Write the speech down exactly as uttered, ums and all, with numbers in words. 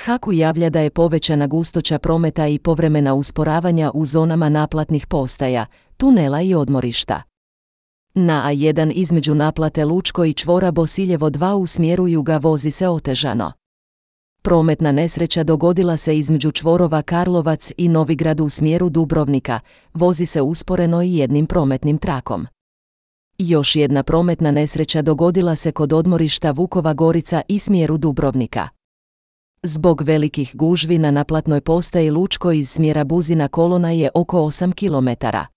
HAKU javlja da je povećana gustoća prometa i povremena usporavanja u zonama naplatnih postaja, tunela i odmorišta. Na A jedan između naplate Lučko i čvora Bosiljevo dva u smjeru juga vozi se otežano. Prometna nesreća dogodila se između čvorova Karlovac i Novigrad u smjeru Dubrovnika, vozi se usporeno i jednim prometnim trakom. Još jedna prometna nesreća dogodila se kod odmorišta Vukova Gorica i smjeru Dubrovnika. Zbog velikih gužvi na naplatnoj postaji Lučko iz smjera Buzina kolona je oko osam kilometara.